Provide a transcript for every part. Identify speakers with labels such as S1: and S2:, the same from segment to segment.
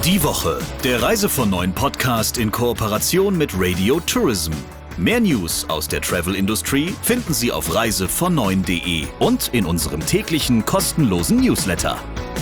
S1: Die Woche, der Reise von Neuen Podcast in Kooperation mit Radio Tourism. Mehr News aus der Travel-Industrie finden Sie auf reisevonneun.de und in unserem täglichen kostenlosen Newsletter.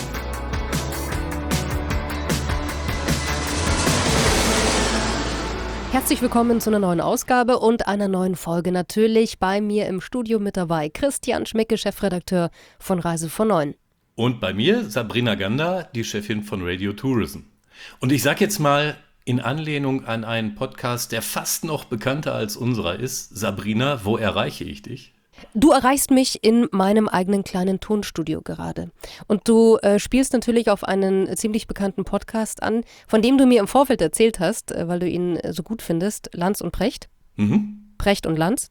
S2: Herzlich willkommen zu einer neuen Ausgabe und einer neuen Folge. Natürlich bei mir im Studio mit dabei Christian Schmicke, Chefredakteur von Reise von Neun.
S3: Und bei mir Sabrina Gander, die Chefin von Radio Tourism. Und ich sage jetzt mal in Anlehnung an einen Podcast, der fast noch bekannter als unserer ist. Sabrina, wo erreiche ich dich?
S2: Du erreichst mich in meinem eigenen kleinen Tonstudio gerade. Und du spielst natürlich auf einen ziemlich bekannten Podcast an, von dem du mir im Vorfeld erzählt hast, weil du ihn so gut findest, Lanz und Precht. Precht und Lanz.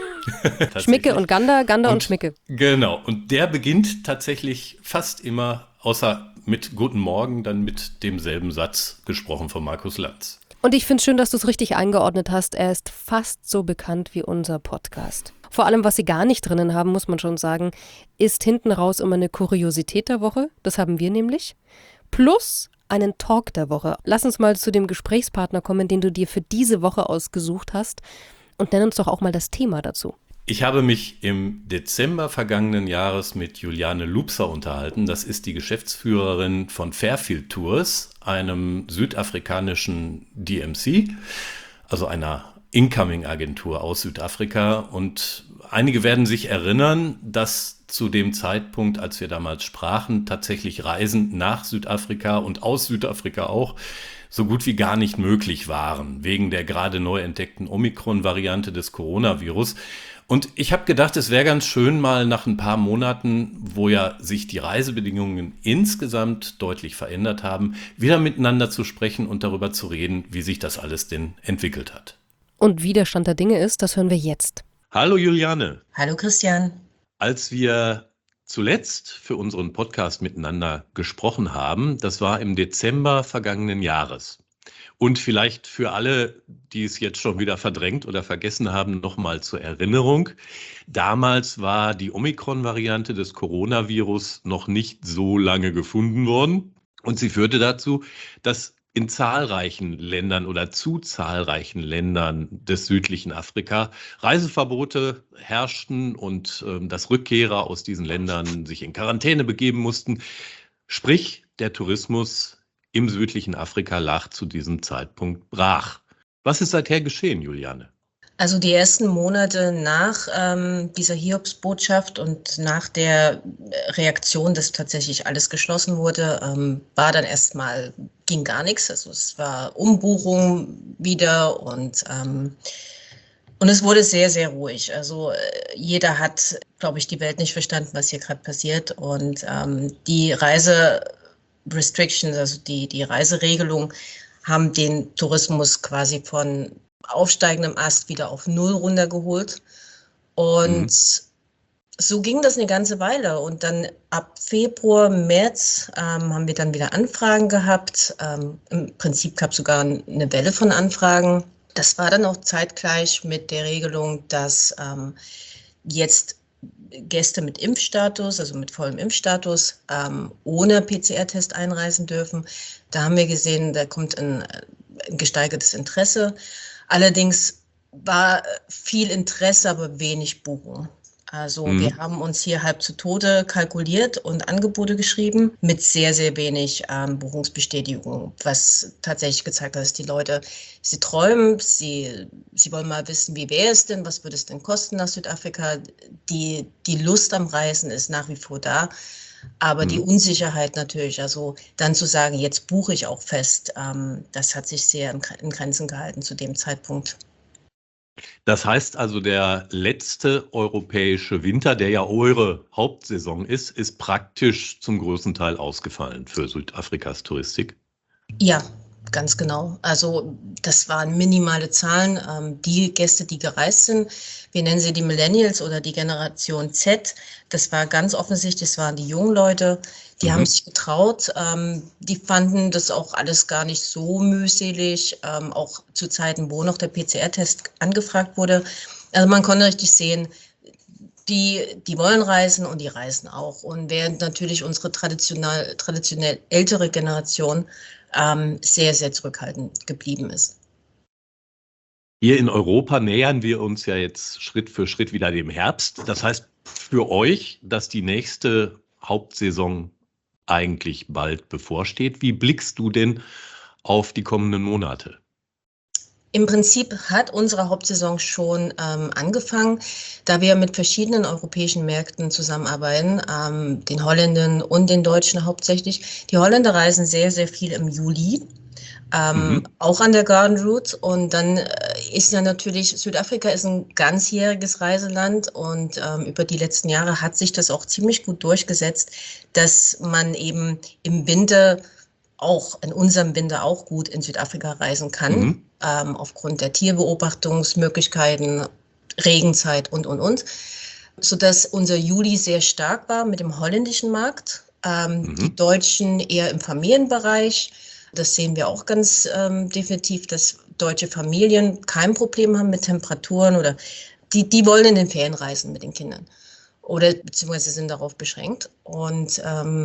S2: Schmicke und Gander, Gander und Schmicke.
S3: Genau, und der beginnt tatsächlich fast immer, außer mit Guten Morgen, dann mit demselben Satz, gesprochen von Markus Lanz.
S2: Und ich finde es schön, dass du es richtig eingeordnet hast. Er ist fast so bekannt wie unser Podcast. Vor allem, was sie gar nicht drinnen haben, muss man schon sagen, ist hinten raus immer eine Kuriosität der Woche. Das haben wir nämlich. Plus einen Talk der Woche. Lass uns mal zu dem Gesprächspartner kommen, den du dir für diese Woche ausgesucht hast. Und nenn uns doch auch mal das Thema dazu.
S3: Ich habe mich im Dezember vergangenen Jahres mit Juliane Lubser unterhalten. Das ist die Geschäftsführerin von Fairfield Tours, einem südafrikanischen DMC, also einer Incoming-Agentur aus Südafrika. Und einige werden sich erinnern, dass zu dem Zeitpunkt, als wir damals sprachen, tatsächlich Reisen nach Südafrika und aus Südafrika auch so gut wie gar nicht möglich waren, wegen der gerade neu entdeckten Omikron-Variante des Coronavirus. Und ich habe gedacht, es wäre ganz schön, mal nach ein paar Monaten, wo ja sich die Reisebedingungen insgesamt deutlich verändert haben, wieder miteinander zu sprechen und darüber zu reden, wie sich das alles denn entwickelt hat.
S2: Und wie der Stand der Dinge ist, das hören wir jetzt.
S3: Hallo Juliane.
S4: Hallo Christian.
S3: Als wir zuletzt für unseren Podcast miteinander gesprochen haben, das war im Dezember vergangenen Jahres. Und vielleicht für alle, die es jetzt schon wieder verdrängt oder vergessen haben, nochmal zur Erinnerung. Damals war die Omikron-Variante des Coronavirus noch nicht so lange gefunden worden. Und sie führte dazu, dass in zahlreichen Ländern oder zu zahlreichen Ländern des südlichen Afrika Reiseverbote herrschten und dass Rückkehrer aus diesen Ländern sich in Quarantäne begeben mussten. Sprich, der Tourismus im südlichen Afrika lag zu diesem Zeitpunkt brach. Was ist seither geschehen, Juliane?
S4: Also die ersten Monate nach dieser Hiobsbotschaft und nach der Reaktion, dass tatsächlich alles geschlossen wurde, war dann erstmal, ging gar nichts. Also es war Umbuchung wieder und es wurde sehr, sehr ruhig. Also jeder hat, glaube ich, die Welt nicht verstanden, was hier gerade passiert. Und die Restrictions, also die Reiseregelung, haben den Tourismus quasi von aufsteigendem Ast wieder auf Null runtergeholt. Und so ging das eine ganze Weile. Und dann ab Februar, März haben wir dann wieder Anfragen gehabt. Im Prinzip gab es sogar eine Welle von Anfragen. Das war dann auch zeitgleich mit der Regelung, dass jetzt Gäste mit Impfstatus, also mit vollem Impfstatus, ohne PCR-Test einreisen dürfen. Da haben wir gesehen, da kommt ein gesteigertes Interesse. Allerdings war viel Interesse, aber wenig Buchung. Also wir haben uns hier halb zu Tode kalkuliert und Angebote geschrieben mit sehr, sehr wenig Buchungsbestätigung, was tatsächlich gezeigt hat, dass die Leute, sie träumen, sie wollen mal wissen, wie wäre es denn, was würde es denn kosten nach Südafrika. Die Lust am Reisen ist nach wie vor da, aber die Unsicherheit natürlich, also dann zu sagen, jetzt buche ich auch fest, das hat sich sehr in Grenzen gehalten zu dem Zeitpunkt.
S3: Das heißt also, der letzte europäische Winter, der ja eure Hauptsaison ist praktisch zum größten Teil ausgefallen für Südafrikas Touristik?
S4: Ja, ganz genau. Also das waren minimale Zahlen. Die Gäste, die gereist sind, wir nennen sie die Millennials oder die Generation Z, das war ganz offensichtlich, das waren die jungen Leute, die haben sich getraut, die fanden das auch alles gar nicht so mühselig, auch zu Zeiten, wo noch der PCR-Test angefragt wurde. Also man konnte richtig sehen, die wollen reisen und die reisen auch. Und während natürlich unsere traditionell ältere Generation sehr, sehr zurückhaltend geblieben ist.
S5: Hier in Europa nähern wir uns ja jetzt Schritt für Schritt wieder dem Herbst. Das heißt für euch, dass die nächste Hauptsaison eigentlich bald bevorsteht. Wie blickst du denn auf die kommenden Monate?
S4: Im Prinzip hat unsere Hauptsaison schon angefangen, da wir mit verschiedenen europäischen Märkten zusammenarbeiten, den Holländern und den Deutschen hauptsächlich. Die Holländer reisen sehr, sehr viel im Juli, auch an der Garden Route. Und dann ist ja natürlich, Südafrika ist ein ganzjähriges Reiseland und über die letzten Jahre hat sich das auch ziemlich gut durchgesetzt, dass man eben im Winter auch in unserem Winter auch gut in Südafrika reisen kann, aufgrund der Tierbeobachtungsmöglichkeiten, Regenzeit und. Sodass unser Juli sehr stark war mit dem holländischen Markt, die Deutschen eher im Familienbereich. Das sehen wir auch ganz definitiv, dass deutsche Familien kein Problem haben mit Temperaturen oder die wollen in den Ferien reisen mit den Kindern oder beziehungsweise sind darauf beschränkt. Und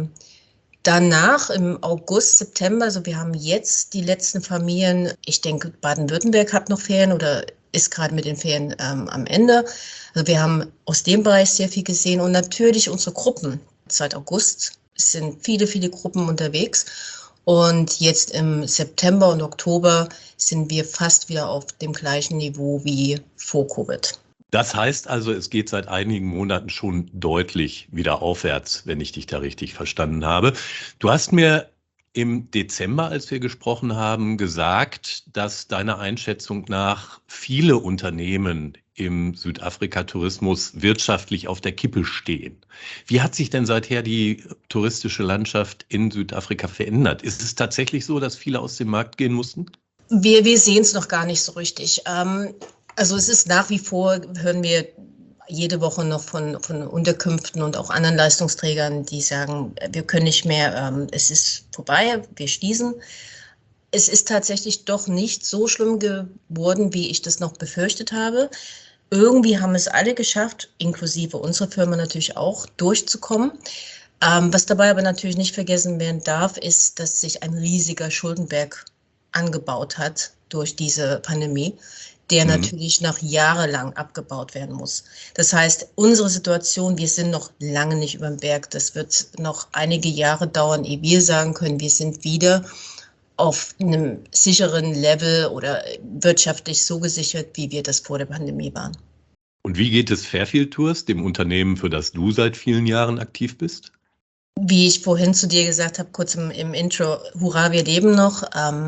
S4: danach im August, September, also wir haben jetzt die letzten Familien, ich denke Baden-Württemberg hat noch Ferien oder ist gerade mit den Ferien am Ende. Also wir haben aus dem Bereich sehr viel gesehen und natürlich unsere Gruppen. Seit August sind viele, viele Gruppen unterwegs und jetzt im September und Oktober sind wir fast wieder auf dem gleichen Niveau wie vor Covid.
S5: Das heißt also, es geht seit einigen Monaten schon deutlich wieder aufwärts, wenn ich dich da richtig verstanden habe. Du hast mir im Dezember, als wir gesprochen haben, gesagt, dass deiner Einschätzung nach viele Unternehmen im Südafrika-Tourismus wirtschaftlich auf der Kippe stehen. Wie hat sich denn seither die touristische Landschaft in Südafrika verändert? Ist es tatsächlich so, dass viele aus dem Markt gehen mussten?
S4: Wir sehen es noch gar nicht so richtig. Also es ist nach wie vor, hören wir jede Woche noch von Unterkünften und auch anderen Leistungsträgern, die sagen, wir können nicht mehr, es ist vorbei, wir schließen. Es ist tatsächlich doch nicht so schlimm geworden, wie ich das noch befürchtet habe. Irgendwie haben es alle geschafft, inklusive unsere Firma natürlich auch, durchzukommen. Was dabei aber natürlich nicht vergessen werden darf, ist, dass sich ein riesiger Schuldenberg angebaut hat durch diese Pandemie, der natürlich noch jahrelang abgebaut werden muss. Das heißt, unsere Situation, wir sind noch lange nicht über dem Berg. Das wird noch einige Jahre dauern, ehe wir sagen können, wir sind wieder auf einem sicheren Level oder wirtschaftlich so gesichert, wie wir das vor der Pandemie waren.
S5: Und wie geht es Fairfield Tours, dem Unternehmen, für das du seit vielen Jahren aktiv bist?
S4: Wie ich vorhin zu dir gesagt habe, kurz im Intro, hurra, wir leben noch.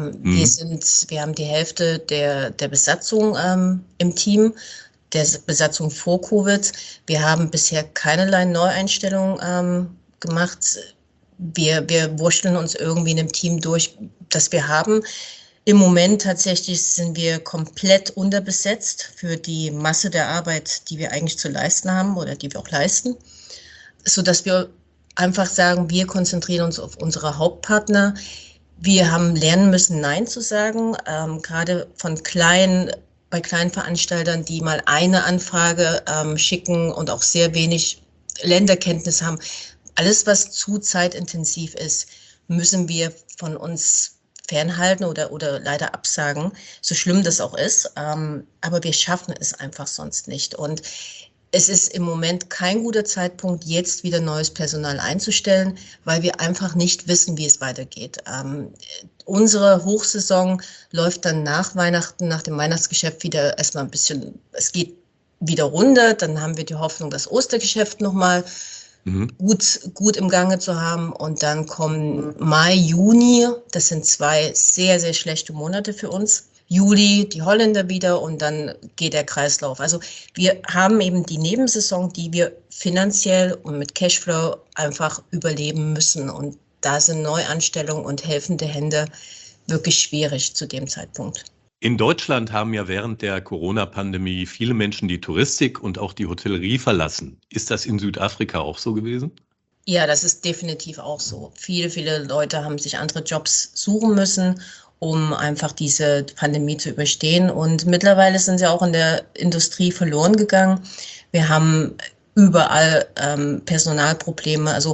S4: Wir haben die Hälfte der Besatzung im Team, der Besatzung vor Covid. Wir haben bisher keinerlei Neueinstellungen gemacht. Wir wurschteln uns irgendwie in einem Team durch, das wir haben. Im Moment tatsächlich sind wir komplett unterbesetzt für die Masse der Arbeit, die wir eigentlich zu leisten haben oder die wir auch leisten, sodass wir einfach sagen, wir konzentrieren uns auf unsere Hauptpartner. Wir haben lernen müssen, Nein zu sagen, gerade bei kleinen Veranstaltern, die mal eine Anfrage schicken und auch sehr wenig Länderkenntnis haben. Alles, was zu zeitintensiv ist, müssen wir von uns fernhalten oder leider absagen, so schlimm das auch ist. Aber wir schaffen es einfach sonst nicht. Und es ist im Moment kein guter Zeitpunkt, jetzt wieder neues Personal einzustellen, weil wir einfach nicht wissen, wie es weitergeht. Unsere Hochsaison läuft dann nach Weihnachten, nach dem Weihnachtsgeschäft wieder erstmal ein bisschen, es geht wieder runter. Dann haben wir die Hoffnung, das Ostergeschäft nochmal gut im Gange zu haben. Und dann kommen Mai, Juni, das sind 2 sehr, sehr schlechte Monate für uns. Juli die Holländer wieder und dann geht der Kreislauf. Also wir haben eben die Nebensaison, die wir finanziell und mit Cashflow einfach überleben müssen. Und da sind Neuanstellungen und helfende Hände wirklich schwierig zu dem Zeitpunkt.
S5: In Deutschland haben ja während der Corona-Pandemie viele Menschen die Touristik und auch die Hotellerie verlassen. Ist das in Südafrika auch so gewesen?
S4: Ja, das ist definitiv auch so. Viele Leute haben sich andere Jobs suchen müssen, um einfach diese Pandemie zu überstehen. Und mittlerweile sind sie auch in der Industrie verloren gegangen. Wir haben überall Personalprobleme. Also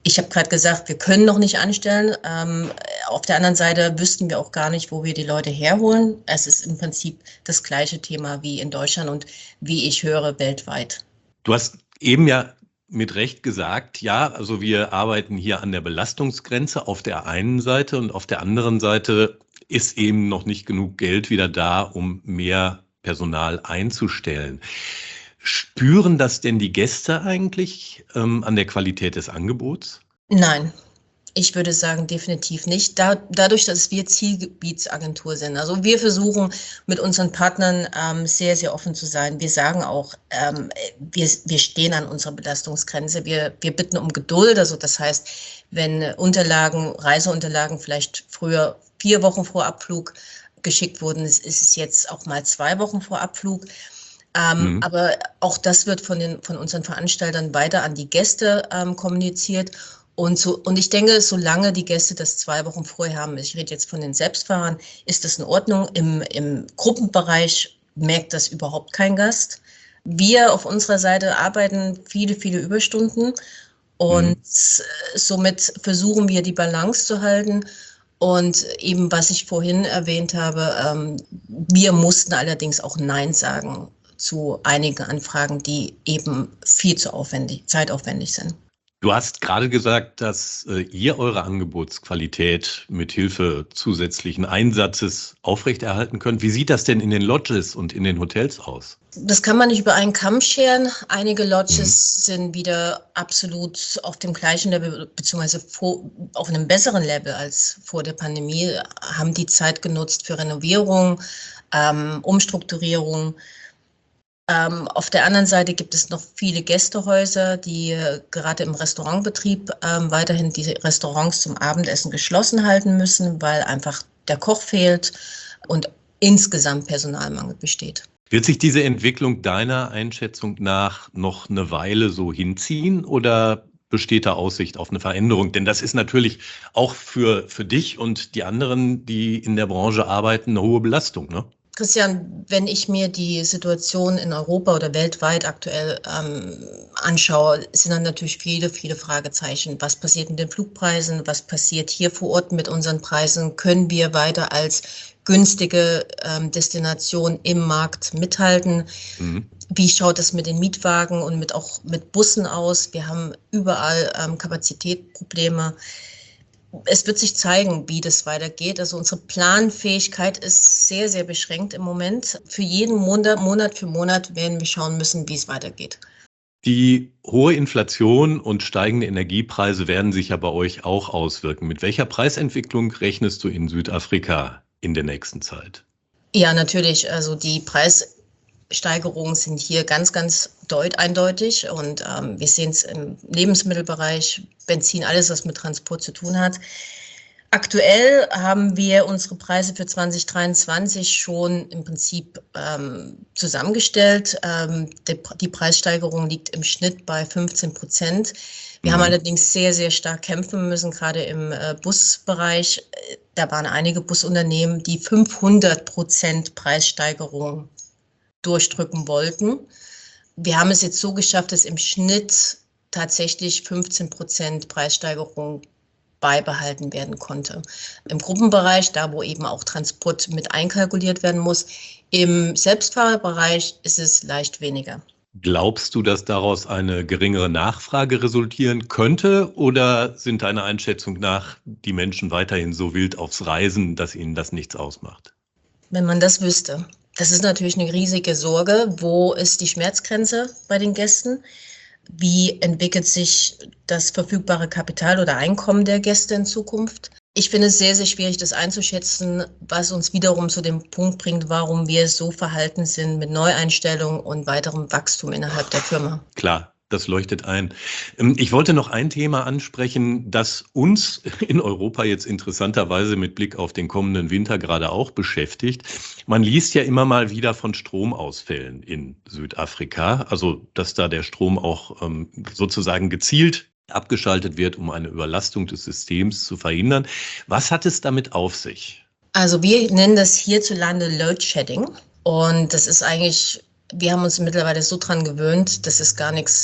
S4: Ich habe gerade gesagt, wir können noch nicht anstellen. Auf der anderen Seite wüssten wir auch gar nicht, wo wir die Leute herholen. Es ist im Prinzip das gleiche Thema wie in Deutschland und wie ich höre, weltweit.
S5: Du hast eben ja mit Recht gesagt, ja, also wir arbeiten hier an der Belastungsgrenze auf der einen Seite und auf der anderen Seite ist eben noch nicht genug Geld wieder da, um mehr Personal einzustellen. Spüren das denn die Gäste eigentlich an der Qualität des Angebots?
S4: Nein, ich würde sagen, definitiv nicht. Dadurch, dass wir Zielgebietsagentur sind. Also wir versuchen mit unseren Partnern sehr, sehr offen zu sein. Wir sagen auch, wir stehen an unserer Belastungsgrenze. Wir bitten um Geduld. Also das heißt, wenn Reiseunterlagen vielleicht früher 4 Wochen vor Abflug geschickt wurden, ist es jetzt auch mal 2 Wochen vor Abflug. Aber auch das wird von unseren Veranstaltern weiter an die Gäste kommuniziert. Und ich denke, solange die Gäste das 2 Wochen vorher haben, ich rede jetzt von den Selbstfahrern, ist das in Ordnung. Im Gruppenbereich merkt das überhaupt kein Gast. Wir auf unserer Seite arbeiten viele, viele Überstunden und somit versuchen wir, die Balance zu halten. Und eben, was ich vorhin erwähnt habe, wir mussten allerdings auch Nein sagen zu einigen Anfragen, die eben viel zu zeitaufwendig sind.
S5: Du hast gerade gesagt, dass ihr eure Angebotsqualität mit Hilfe zusätzlichen Einsatzes aufrechterhalten könnt. Wie sieht das denn in den Lodges und in den Hotels aus?
S4: Das kann man nicht über einen Kamm scheren. Einige Lodges sind wieder absolut auf dem gleichen Level, beziehungsweise auf einem besseren Level als vor der Pandemie, haben die Zeit genutzt für Renovierung, Umstrukturierung. Auf der anderen Seite gibt es noch viele Gästehäuser, die gerade im Restaurantbetrieb weiterhin die Restaurants zum Abendessen geschlossen halten müssen, weil einfach der Koch fehlt und insgesamt Personalmangel besteht.
S5: Wird sich diese Entwicklung deiner Einschätzung nach noch eine Weile so hinziehen oder besteht da Aussicht auf eine Veränderung? Denn das ist natürlich auch für dich und die anderen, die in der Branche arbeiten, eine hohe Belastung, ne?
S4: Christian, wenn ich mir die Situation in Europa oder weltweit aktuell anschaue, sind dann natürlich viele, viele Fragezeichen. Was passiert mit den Flugpreisen? Was passiert hier vor Ort mit unseren Preisen? Können wir weiter als günstige Destination im Markt mithalten? Wie schaut es mit den Mietwagen und auch mit Bussen aus? Wir haben überall Kapazitätsprobleme. Es wird sich zeigen, wie das weitergeht. Also unsere Planfähigkeit ist sehr, sehr beschränkt im Moment. Für jeden Monat für Monat werden wir schauen müssen, wie es weitergeht.
S5: Die hohe Inflation und steigende Energiepreise werden sich ja bei euch auch auswirken. Mit welcher Preisentwicklung rechnest du in Südafrika in der nächsten Zeit?
S4: Ja, natürlich. Also die Preissteigerungen sind hier ganz, ganz eindeutig und wir sehen es im Lebensmittelbereich, Benzin, alles, was mit Transport zu tun hat. Aktuell haben wir unsere Preise für 2023 schon im Prinzip zusammengestellt. Die Preissteigerung liegt im Schnitt bei 15%. Wir haben allerdings sehr, sehr stark kämpfen müssen, gerade im Busbereich. Da waren einige Busunternehmen, die 500% Preissteigerung durchdrücken wollten. Wir haben es jetzt so geschafft, dass im Schnitt tatsächlich 15% Preissteigerung beibehalten werden konnte. Im Gruppenbereich, da wo eben auch Transport mit einkalkuliert werden muss. Im Selbstfahrerbereich ist es leicht weniger.
S5: Glaubst du, dass daraus eine geringere Nachfrage resultieren könnte oder sind deiner Einschätzung nach die Menschen weiterhin so wild aufs Reisen, dass ihnen das nichts ausmacht?
S4: Wenn man das wüsste. Das ist natürlich eine riesige Sorge. Wo ist die Schmerzgrenze bei den Gästen? Wie entwickelt sich das verfügbare Kapital oder Einkommen der Gäste in Zukunft? Ich finde es sehr, sehr schwierig, das einzuschätzen, was uns wiederum zu dem Punkt bringt, warum wir so verhalten sind mit Neueinstellungen und weiterem Wachstum innerhalb der Firma.
S5: Klar. Das leuchtet ein. Ich wollte noch ein Thema ansprechen, das uns in Europa jetzt interessanterweise mit Blick auf den kommenden Winter gerade auch beschäftigt. Man liest ja immer mal wieder von Stromausfällen in Südafrika, also dass da der Strom auch sozusagen gezielt abgeschaltet wird, um eine Überlastung des Systems zu verhindern. Was hat es damit auf sich?
S4: Also wir nennen das hierzulande Load Shedding und das ist eigentlich... Wir haben uns mittlerweile so dran gewöhnt, dass es gar nichts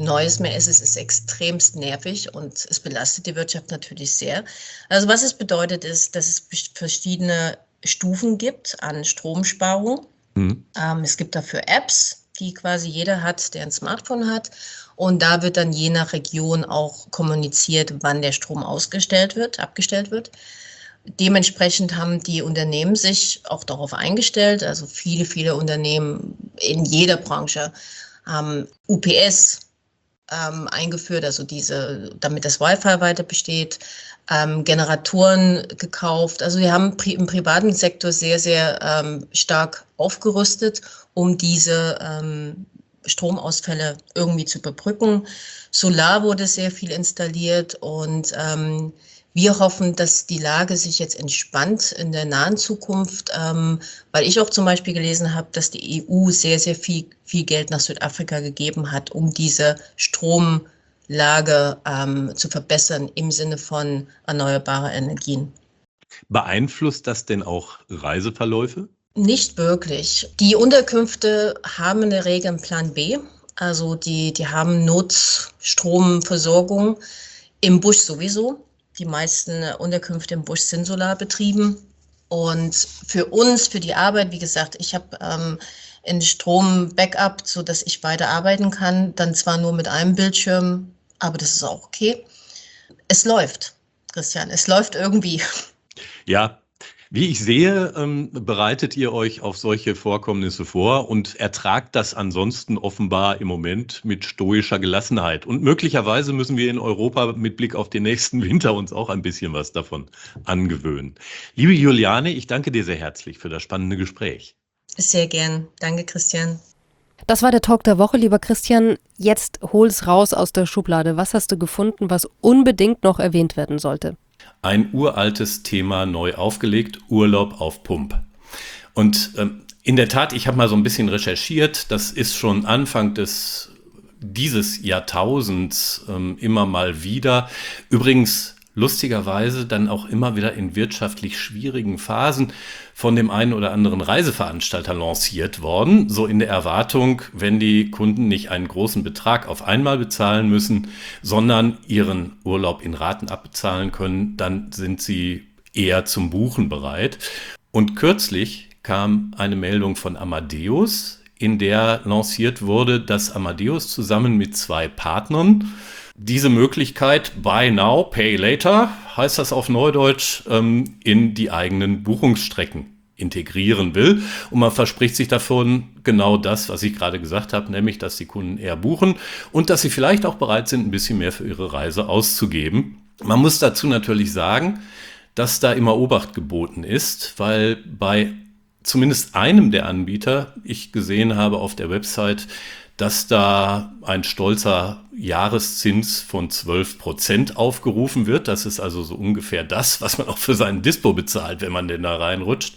S4: Neues mehr ist. Es ist extremst nervig und es belastet die Wirtschaft natürlich sehr. Also was es bedeutet ist, dass es verschiedene Stufen gibt an Stromsparung. Es gibt dafür Apps, die quasi jeder hat, der ein Smartphone hat. Und da wird dann je nach Region auch kommuniziert, wann der Strom abgestellt wird. Dementsprechend haben die Unternehmen sich auch darauf eingestellt. Also viele Unternehmen in jeder Branche haben UPS eingeführt, also damit das Wi-Fi weiter besteht, Generatoren gekauft. Also wir haben im privaten Sektor sehr, sehr stark aufgerüstet, um diese Stromausfälle irgendwie zu überbrücken. Solar wurde sehr viel installiert und wir hoffen, dass die Lage sich jetzt entspannt in der nahen Zukunft, weil ich auch zum Beispiel gelesen habe, dass die EU sehr, sehr viel Geld nach Südafrika gegeben hat, um diese Stromlage zu verbessern im Sinne von erneuerbarer Energien.
S5: Beeinflusst das denn auch Reiseverläufe? Nicht
S4: wirklich. Die Unterkünfte haben in der Regel einen Plan B. Also die haben Notstromversorgung im Busch sowieso. Die meisten Unterkünfte im Busch sind solarbetrieben. Und für uns, für die Arbeit, wie gesagt, ich habe ein Strom-Backup, sodass ich weiter arbeiten kann. Dann zwar nur mit einem Bildschirm, aber das ist auch okay. Es läuft, Christian, es läuft irgendwie.
S5: Ja. Wie ich sehe, bereitet ihr euch auf solche Vorkommnisse vor und ertragt das ansonsten offenbar im Moment mit stoischer Gelassenheit. Und möglicherweise müssen wir in Europa mit Blick auf den nächsten Winter uns auch ein bisschen was davon angewöhnen. Liebe Juliane, ich danke dir sehr herzlich für das spannende Gespräch.
S4: Sehr gern. Danke, Christian.
S2: Das war der Talk der Woche, lieber Christian. Jetzt hol's raus aus der Schublade. Was hast du gefunden, was unbedingt noch erwähnt werden sollte?
S3: Ein uraltes Thema neu aufgelegt, Urlaub auf Pump. Und in der Tat, ich habe mal so ein bisschen recherchiert, das ist schon Anfang dieses Jahrtausends immer mal wieder. Übrigens lustigerweise dann auch immer wieder in wirtschaftlich schwierigen Phasen von dem einen oder anderen Reiseveranstalter lanciert worden, so in der Erwartung, wenn die Kunden nicht einen großen Betrag auf einmal bezahlen müssen, sondern ihren Urlaub in Raten abbezahlen können, dann sind sie eher zum Buchen bereit. Und kürzlich kam eine Meldung von Amadeus, in der lanciert wurde, dass Amadeus zusammen mit 2 Partnern diese Möglichkeit Buy Now, Pay Later, heißt das auf Neudeutsch, in die eigenen Buchungsstrecken integrieren will. Und man verspricht sich davon genau das, was ich gerade gesagt habe, nämlich, dass die Kunden eher buchen und dass sie vielleicht auch bereit sind, ein bisschen mehr für ihre Reise auszugeben. Man muss dazu natürlich sagen, dass da immer Obacht geboten ist, weil bei zumindest einem der Anbieter ich gesehen habe auf der Website, dass da ein stolzer Jahreszins von 12% aufgerufen wird. Das ist also so ungefähr das, was man auch für seinen Dispo bezahlt, wenn man denn da reinrutscht.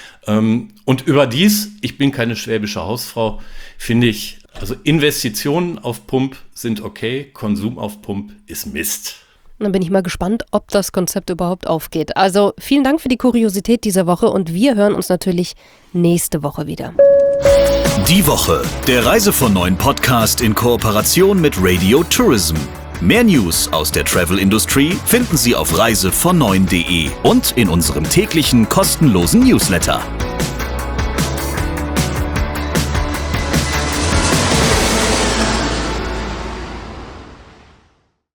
S3: Und überdies, ich bin keine schwäbische Hausfrau, finde ich, also Investitionen auf Pump sind okay, Konsum auf Pump ist Mist.
S2: Dann bin ich mal gespannt, ob das Konzept überhaupt aufgeht. Also vielen Dank für die Kuriosität dieser Woche und wir hören uns natürlich nächste Woche wieder.
S1: Die Woche, der Reise von 9 Podcast in Kooperation mit Radio Tourism. Mehr News aus der Travel Industry finden Sie auf reisevon9.de und in unserem täglichen kostenlosen Newsletter.